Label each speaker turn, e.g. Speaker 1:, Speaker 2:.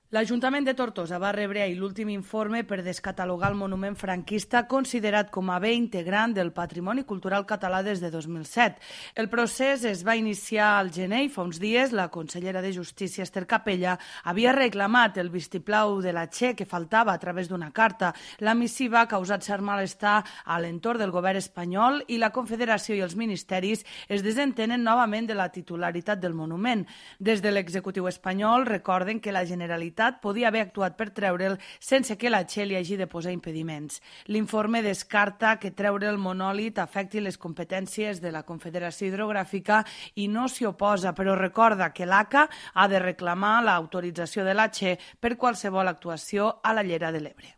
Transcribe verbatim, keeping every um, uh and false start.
Speaker 1: L'Ajuntament de Tortosa va rebre ahir l'últim informe per descatalogar el monument franquista considerat com a bé integrant del patrimoni cultural català des de dos mil set. El procés es va iniciar al gener i fa uns dies la consellera de Justícia, Esther Capella, havia reclamat el vistiplau de la Che que faltava a través d'una carta. La missiva ha causat cert malestar a l'entorn del govern espanyol i la Confederació i els ministeris es desentenen novament de la titularitat del monument. Des de l'executiu espanyol recorden que la Generalitat podia haver actuat per treure'l sense que la Che li hagi de posar impediments. L'informe descarta que treure el monòlit afecti les competències de la Confederació Hidrogràfica i no s'hi oposa, però recorda que l'A C A ha de reclamar l'autorització de la Che per qualsevol actuació a la llera de l'Ebre.